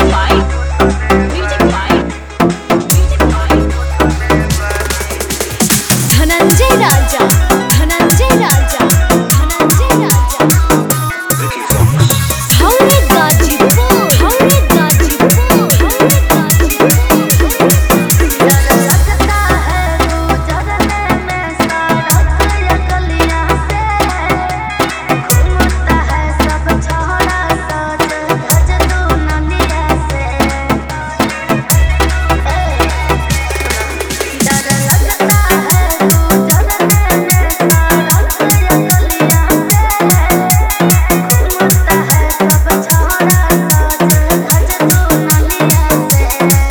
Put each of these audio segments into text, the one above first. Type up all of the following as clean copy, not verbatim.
धनंजय राजा, धनंजय राजा, धनंजय राजा। हमरे गाजीपुर, हमरे गाजीपुर, हमरे गाजीपुर। लगता है तू जगने में सड़क या गलियां से घूमता है सब छोड़ा सच धज तू ननिया से। डर लगता है तू जगने में सड़क या गलियां से घूमता है सब छोड़ा सच धज तू ननिया से।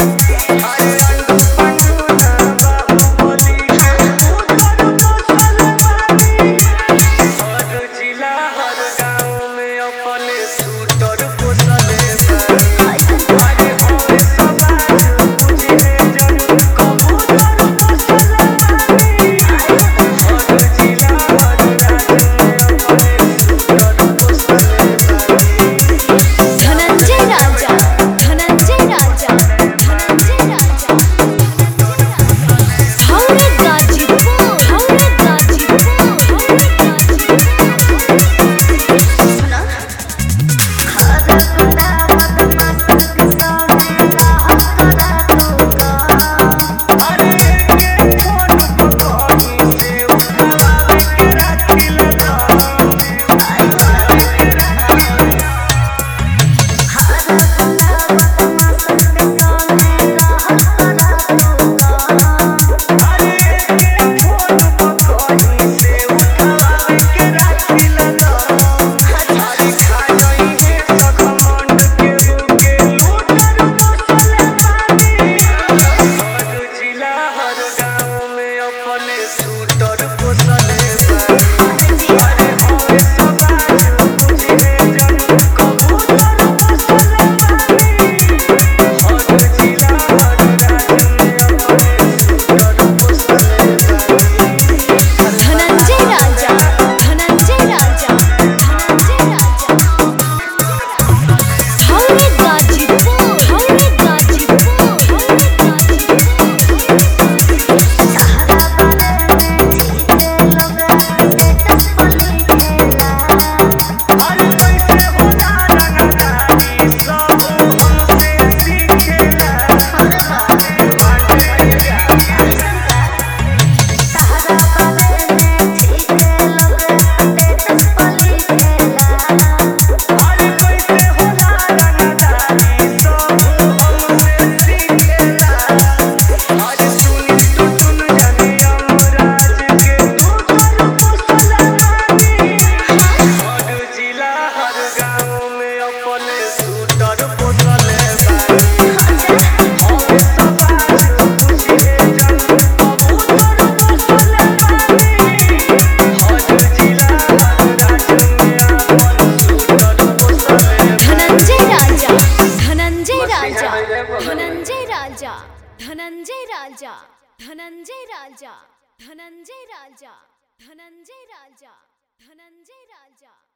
धनंजय राजा, धनंजय राजा, धनंजय राजा। हमरे गाजीपुर, हमरे गाजीपुर, हमरे गाजीपुर। सुना हर गुंडा बदमाश के सामने राह करा दूंगा। हर गुंडा बदमाश के सामने राह करा दूंगा। धनंजय राजा, धनंजय राजा, धनंजय राजा। हमरे गाजीपुर, हमरे गाजीपुर, हमरे गाजीपुर। सहारा बारे में जीते लोग स्टेटस पर लिखेला। सहारा बारे में जीते लोग स्टेटस पर लिखेला। धनंजय राजा, धनंजय राजा, धनंजय राजा, धनंजय राजा, धनंजय राजा, धनंजय राजा, धनंजय राजा, धनंजय राजा।